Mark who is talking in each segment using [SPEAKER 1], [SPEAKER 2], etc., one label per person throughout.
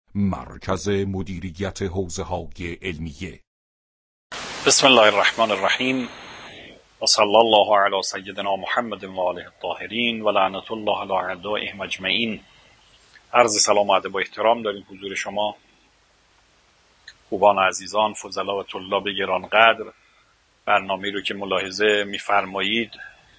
[SPEAKER 1] مرکز مدیریت حوزه‌های علمیه.
[SPEAKER 2] بسم الله الرحمن الرحیم و صلی الله علی سیدنا محمد و آله الطاهرین و لعنت الله علی اعدائهم اجمعین. عرض سلام و ادب و احترام داریم حضور شما خوبان و عزیزان، فضلا و طلاب گرانقدر. برنامه‌ای رو که ملاحظه می‌فرمایید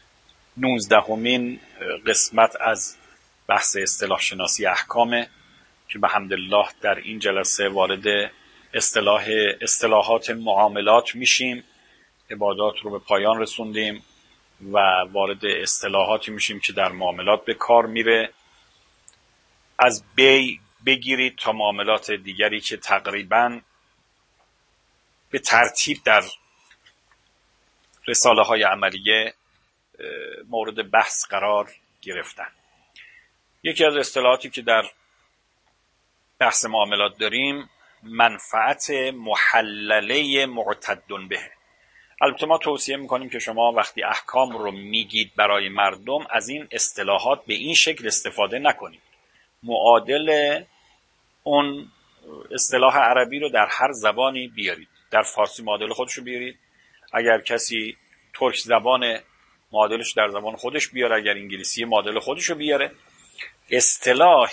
[SPEAKER 2] 19مین قسمت از بحث اصطلاح شناسی احکامه که به حمدالله در این جلسه وارد اصطلاحات معاملات میشیم. عبادات رو به پایان رسوندیم و وارد اصطلاحاتی میشیم که در معاملات به کار میره. از بی بگیرید تا معاملات دیگری که تقریباً به ترتیب در رساله های عملیه مورد بحث قرار گرفتن. یکی از اصطلاحاتی که در بحث معاملات داریم منفعت محلله معتد به. البته ما توصیه میکنیم که شما وقتی احکام رو میگید برای مردم از این اصطلاحات به این شکل استفاده نکنید. معادل اون اصطلاح عربی رو در هر زبانی بیارید. در فارسی معادل خودش رو بیارید، اگر کسی ترک زبان معادلش در زبان خودش بیاره، اگر انگلیسی معادل خودش رو بیاره. اصطلاح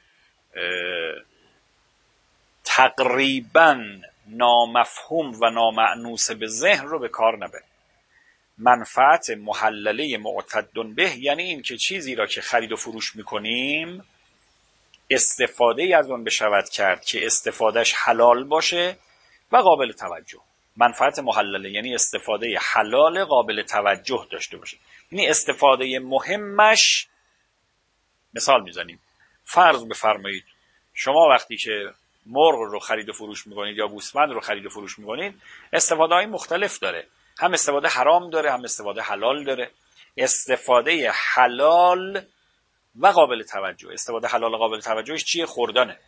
[SPEAKER 2] تقریباً نامفهوم و نامعنوس به ذهن رو به کار نبرید. منفعت محلله معتد به یعنی این که چیزی را که خرید و فروش میکنیم استفاده از اون بشود کرد که استفادهش حلال باشه و قابل توجه. منفعت محلله یعنی استفاده حلال قابل توجه داشته باشه، یعنی استفاده مهمش. مثال میزنیم، فرض بفرمایید شما وقتی که مرغ رو خرید و فروش میکنید یا گوسفند رو خرید و فروش میکنید استفاده های مختلف داره، هم استفاده حرام داره هم استفاده حلال داره. استفاده حلال و قابل توجه، استفاده حلال و قابل توجهش چیه؟ خوردنه.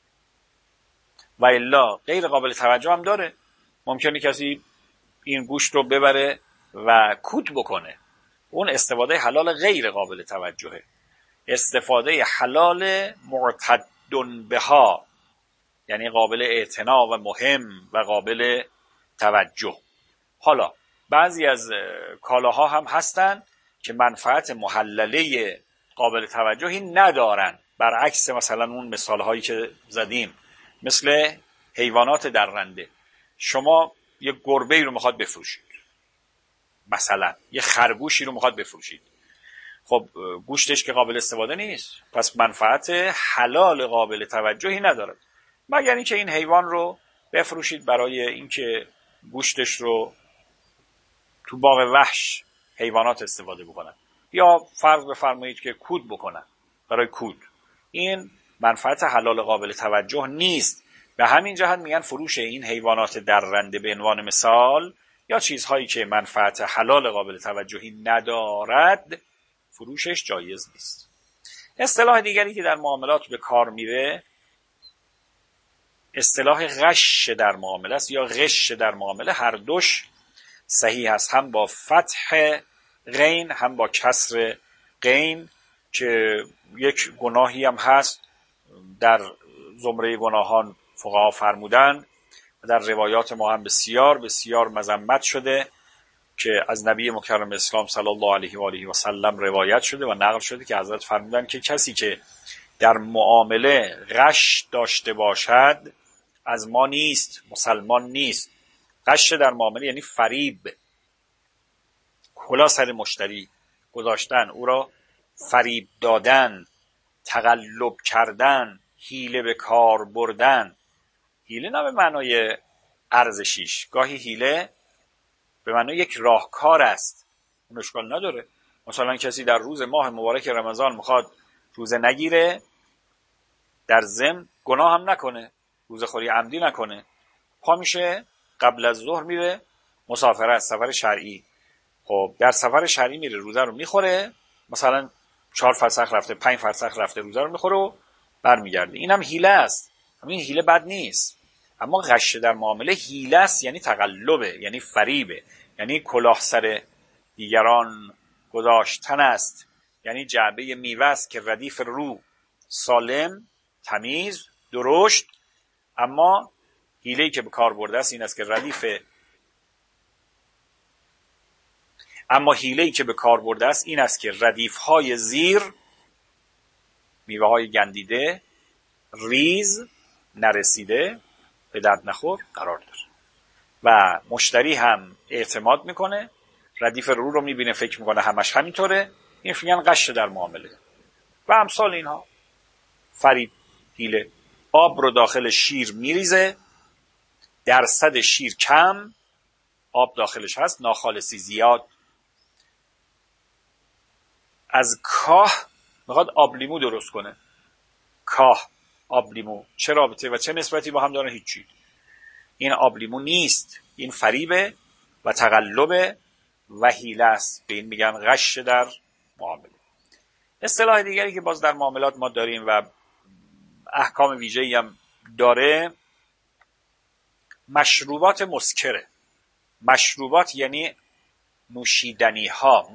[SPEAKER 2] و الا غیر قابل توجه هم داره. ممکنه کسی این گوشت رو ببره و کوت بکنه، اون استفاده حلال غیر قابل توجهه. استفاده حلال معتد بها یعنی قابل اعتنا و مهم و قابل توجه. حالا بعضی از کالاها هم هستن که منفعت محلله قابل توجهی ندارن، برعکس مثلا اون مثالهایی که زدیم، مثل حیوانات درنده. شما یه گربه‌ای رو میخواد بفروشید، مثلا یه خرگوشی رو میخواد بفروشید، خب گوشتش که قابل استفاده نیست، پس منفعت حلال قابل توجهی ندارد، مگر اینکه این حیوان رو بفروشید برای اینکه گوشتش رو تو باغ وحش حیوانات استفاده بکنن، یا فرض بفرمایید که کود بکنن برای کود. این منفعت حلال قابل توجه نیست. به همین جهت میگن فروش این حیوانات درنده به عنوان مثال یا چیزهایی که منفعت حلال قابل توجهی ندارد فروشش جایز نیست. اصطلاح دیگری که در معاملات به کار میره اصطلاح غش در معامله است یا غش در معامله. هر دوش صحیح است، هم با فتح غین هم با کسر غین، که یک گناهی هم هست در زمره گناهان فقها فرمودن و در روایات ما هم بسیار بسیار مذمت شده که از نبی مکرم اسلام صلی الله علیه و آله و سلم روایت شده و نقل شده که حضرت فرمودن که کسی که در معامله غش داشته باشد از ما نیست، مسلمان نیست. غش در معامله یعنی فریب، کلا سر مشتری گذاشتن، او را فریب دادن، تقلب کردن، حیله به کار بردن. حیله نه به معنای ارزشیش، گاهی حیله به معنای یک راهکار است، اون اشکال نداره. مثلا کسی در روز ماه مبارک رمضان میخواد روزه نگیره، در ضمن گناه هم نکنه، روزه خوری عمدی نکنه، پا میشه قبل از ظهر میره مسافرت است، سفر شرعی. خب در سفر شرعی میره روزه رو میخوره، مثلا 4 فرسخ رفته 5 فرسخ رفته روزه رو میخوره و برمیگرده. اینم حیله است. همین حیله بد نیست، اما غش در معامله حیله است، یعنی تقلبه، یعنی فریبه، یعنی کلاه سر دیگران گذاشتن است، یعنی جعبه میوه است که ردیف رو، سالم، تمیز، درشت، اما حیله‌ای که به کار برده است این است که ردیف‌های زیر، میوه‌های گندیده، ریز، نرسیده، به درد نخور قرار داره و مشتری هم اعتماد میکنه. ردیف رو میبینه فکر میکنه همش همینطوره. این میگن غش در معامله و امثال اینها. فریب، حیله. آب رو داخل شیر میریزه، درصد شیر کم، آب داخلش هست، ناخالصی زیاد. از کاه میخواد آب لیمو درست کنه. کاه، آب لیمو چه رابطه و چه نسبتی با هم دارن؟ هیچی. این آب لیمو نیست، این فریبه و تقلب و حیله است. به این میگن غش در معامله. اصطلاح دیگری که باز در معاملات ما داریم و احکام ویژه‌ای هم داره، مشروبات مسکره. مشروبات یعنی نوشیدنی ها،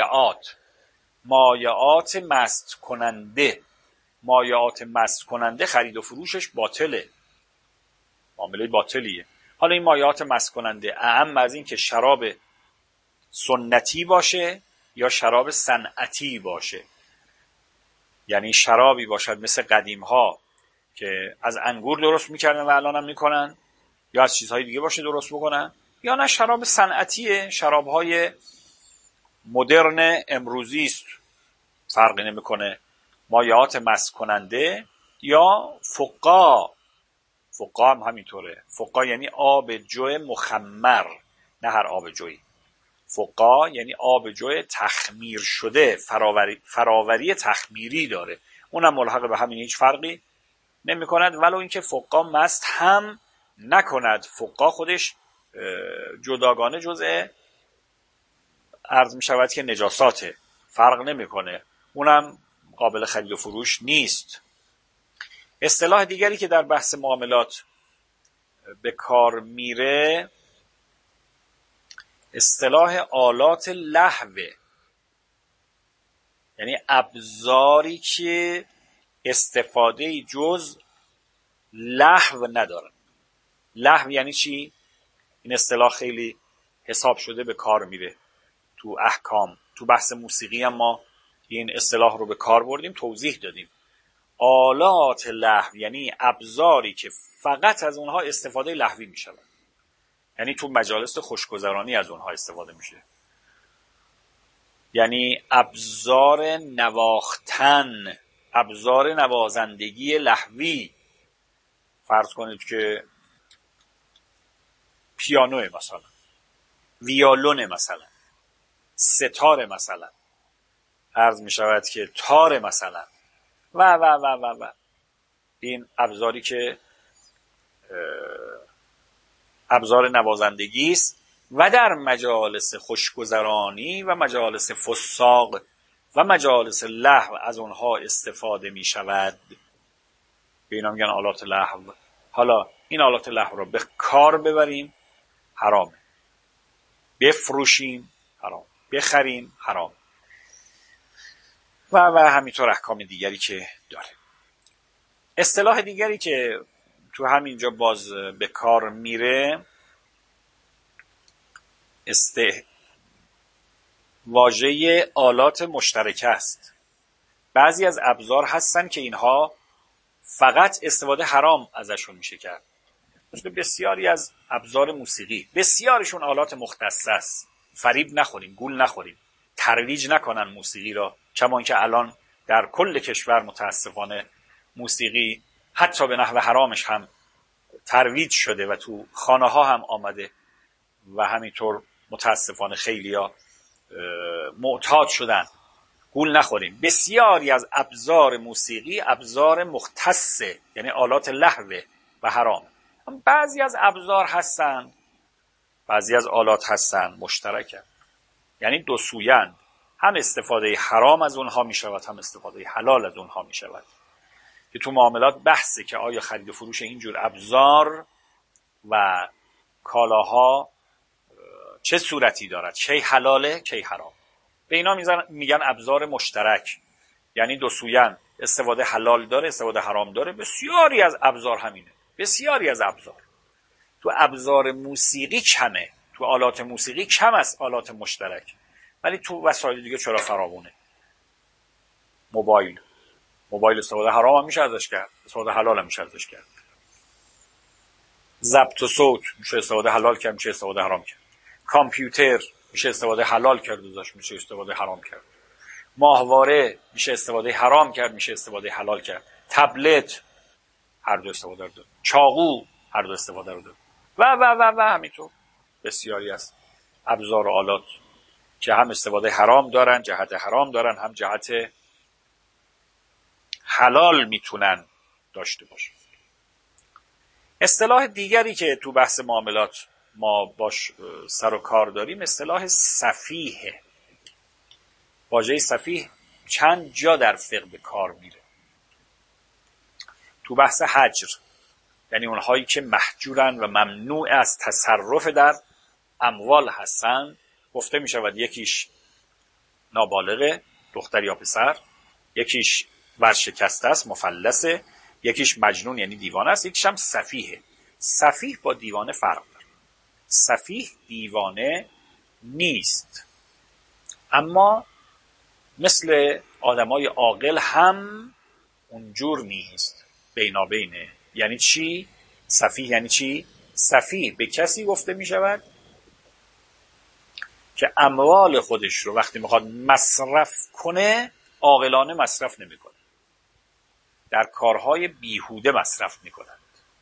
[SPEAKER 2] مایعات مست کننده. مایعات مست کننده خرید و فروشش باطله، معامله باطلیه. حالا این مایعات مست کننده اعم از این که شراب سنتی باشه یا شراب صنعتی باشه. یعنی شرابی باشد مثل قدیم ها که از انگور درست میکردن و الان هم میکنن، یا از چیزهای دیگه باشه درست بکنن، یا نه شراب صنعتیه، شرابهای مدرن امروزی است، فرقی نمیکنه. مایعات مست کننده یا فقا هم همینطوره. فقا یعنی آب جو مخمر، نه هر آب جویی. فقا یعنی آب جو تخمیر شده، فراوری تخمیری داره، اونم ملحق به همین، هیچ فرقی نمی کند. ولو اینکه فقا مست هم نکند. فقا خودش جداگانه جزء عرض می شود که نجاساته، فرق نمی کنه، اونم قابل خرید و فروش نیست. اصطلاح دیگری که در بحث معاملات به کار میره اصطلاح آلات لهوه، یعنی ابزاری که استفاده جز لهو ندارن. لهو یعنی چی؟ این اصطلاح خیلی حساب شده به کار میره تو احکام. تو بحث موسیقی هم ما این اصطلاح رو به کار بردیم، توضیح دادیم. آلات لهو یعنی ابزاری که فقط از اونها استفاده لهوی میشود، یعنی تو مجالس خوشگذرانی از اونها استفاده میشه. یعنی ابزار نواختن، ابزار نوازندگی لهوی. فرض کنید که پیانو مثلا، ویولون مثلا، ستار مثلا، عرض می شود که تار مثلا و این ابزاری که ابزار نوازندگی است و در مجالس خوشگذرانی و مجالس فساق و مجالس لهو از اونها استفاده می شود. به اینا میگن آلات لهو. حالا این آلات لهو را به کار ببریم حرامه، بفروشیم حرام، بخریم حرام و همینطور احکام دیگری که داره. اصطلاح دیگری که تو همینجا باز به کار میره واژه آلات مشترکه است. بعضی از ابزار هستن که اینها فقط استفاده حرام ازشون میشه کرد. مثل بسیاری از ابزار موسیقی، بسیارشون آلات مختصه است. فریب نخوریم، گول نخوریم، ترویج نکنن موسیقی را، چون که الان در کل کشور متاسفانه موسیقی حتی به نحو حرامش هم ترویج شده و تو خانه ها هم آمده و همینطور متاسفانه خیلیا معتاد شدن. گول نخوریم. بسیاری از ابزار موسیقی ابزار مختصه، یعنی آلات لهو و حرام. بعضی از ابزار هستن، بعضی از آلات هستن مشترکن، یعنی دو سویند، هم استفاده حرام از اونها می شود هم استفاده حلال از اونها می شود. که تو معاملات بحثه که آیا خرید و فروش اینجور ابزار و کالاها چه صورتی دارد، کی حلاله کی حرام. به اینا میگن ابزار مشترک، یعنی دو سویند، استفاده حلال داره، استفاده حرام داره. بسیاری از ابزار همینه، بسیاری از ابزار. تو ابزار موسیقی کمه، تو آلات موسیقی کم است آلات مشترک، ولی تو وسایل دیگه چرا فراوونه. موبایل استفاده حرام هم میشه ازش کرد، استفاده حلال هم میشه ازش کرد. ضبط و صوت میشه استفاده حلال کرد، میشه استفاده حرام کرد. کامپیوتر میشه استفاده حلال کرد ازش، میشه استفاده حرام کرد. ماهواره میشه استفاده حرام کرد، میشه استفاده حلال کرد. تبلت هر دو استفاده رو داره. چاقو هر دو استفاده رو داره. و همینطور بسیاری از ابزار و آلات که هم استفاده حرام دارن، جهت حرام دارن، هم جهت حلال میتونن داشته باشن. اصطلاح دیگری که تو بحث معاملات ما باش سر و کار داریم اصطلاح سفیه. واژه سفیه چند جا در فقه به کار میره. تو بحث حجر، یعنی اونهایی که محجورن و ممنوع از تصرف در اموال هستن، گفته می شود یکیش نابالغه، دختر یا پسر، یکیش ورشکسته است، مفلسه، یکیش مجنون یعنی دیوانه است، یکیش هم سفیه. سفیه با دیوانه فرق داره. سفیه دیوانه نیست، اما مثل آدمای عاقل هم اونجور نیست، بینابینه. یعنی چی؟ سفیه یعنی چی؟ سفیه به کسی گفته می شود که اموال خودش رو وقتی میخواد مصرف کنه عاقلانه مصرف نمیکنه، در کارهای بیهوده مصرف میکنند.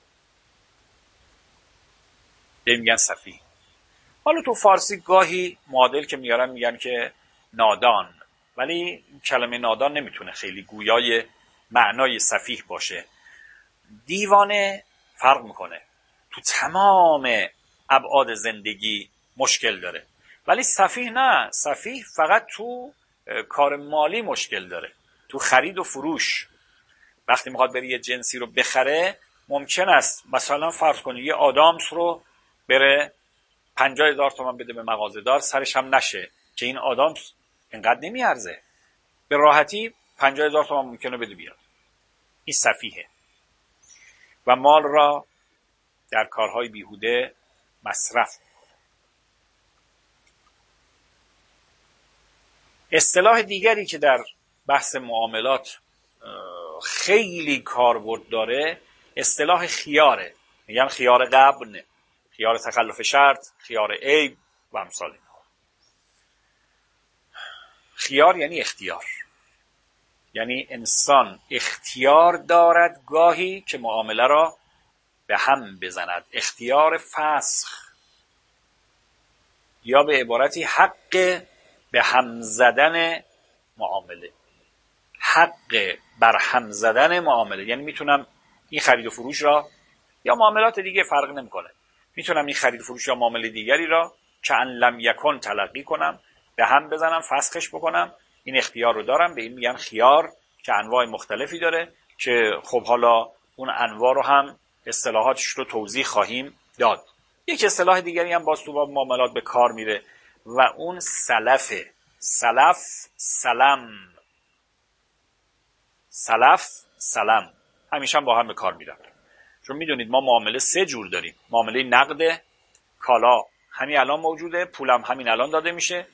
[SPEAKER 2] به میگن سفیه. حالا تو فارسی گاهی معادل که میارن میگن که نادان، ولی کلمه نادان نمیتونه خیلی گویای معنای سفیه باشه. دیوانه فرق میکنه، تو تمام ابعاد زندگی مشکل داره، ولی سفیه نه. سفیه فقط تو کار مالی مشکل داره، تو خرید و فروش. وقتی میخواد بره یه جنسی رو بخره، ممکن است مثلا فرض کنی یه آدامس رو بره 50,000 تومان بده به مغازه‌دار، سرش هم نشه که این آدامس اینقدر نمیارزه، به راحتی 50,000 تومان ممکنه بده بیاد. این سفیه و مال را در کارهای بیهوده مصرف میکنه. اصطلاح دیگری که در بحث معاملات خیلی کاربرد داره اصطلاح خیاره. میگن خیار غبن، خیار تخلف شرط، خیار عیب و امثال اینها. خیار یعنی اختیار، یعنی انسان اختیار دارد گاهی که معامله را به هم بزند. اختیار فسخ، یا به عبارتی حق به هم زدن معامله، حق بر هم زدن معامله. یعنی میتونم این خرید و فروش را یا معاملات دیگه فرق نمیکنه، میتونم این خرید و فروش یا معامله دیگری را که ان لم یکن تلقی کنم، به هم بزنم، فسخش بکنم. این اختیار رو دارم. به این میگن خیار که انواع مختلفی داره که خب حالا اون انواع رو هم اصطلاحاتش رو توضیح خواهیم داد. یک اصطلاح دیگری هم باز تو باب معاملات به کار میره و اون سلفه. سلف سلم، سلف سلم همیشه هم با هم به کار میرن. چون میدونید ما معامله 3 جور داریم. معامله نقد، کالا همین الان موجوده، پولم همین الان داده میشه.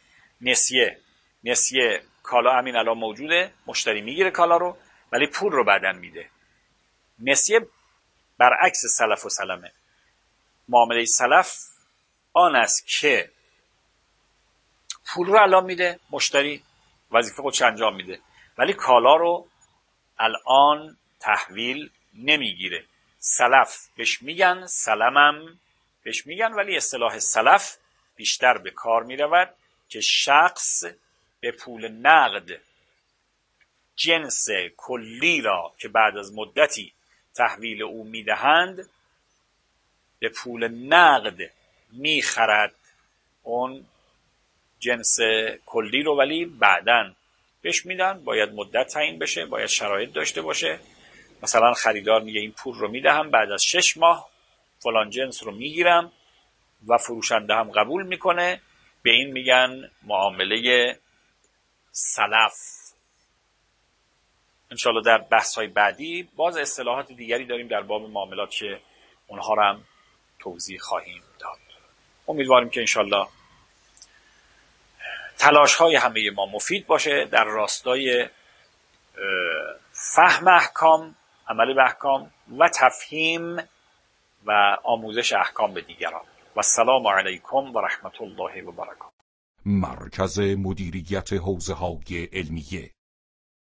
[SPEAKER 2] نسیه کالا همین الان موجوده، مشتری میگیره کالا رو ولی پول رو بعدن میده. نسیه برعکس سلف و سلمه. معامله سلف آن است که پول رو الان میده، مشتری وظیفه خودش انجام میده، ولی کالا رو الان تحویل نمیگیره. سلف بهش میگن، سلمم بهش میگن، ولی اصطلاح سلف بیشتر به کار میرود که شخص به پول نقد جنس کلی را که بعد از مدتی تحویل او میدهند به پول نقد میخرد اون جنس کلی رو، ولی بعداً بهش میدن. باید مدت تعیین بشه، باید شرایط داشته باشه. مثلا خریدار میگه این پول رو میدهم، بعد از 6 ماه فلان جنس رو میگیرم و فروشنده هم قبول میکنه. به این میگن معامله سلف. انشالله در بحث‌های بعدی باز اصطلاحات دیگری داریم در باب معاملات که اونها رو هم توضیح خواهیم داد. امیدواریم که انشالله تلاش‌های همه ما مفید باشه در راستای فهم احکام، عمل به احکام و تفهیم و آموزش احکام به دیگران. و السلام علیکم و رحمت الله و برکاته.
[SPEAKER 1] مرکز مدیریت حوزه‌های علمیه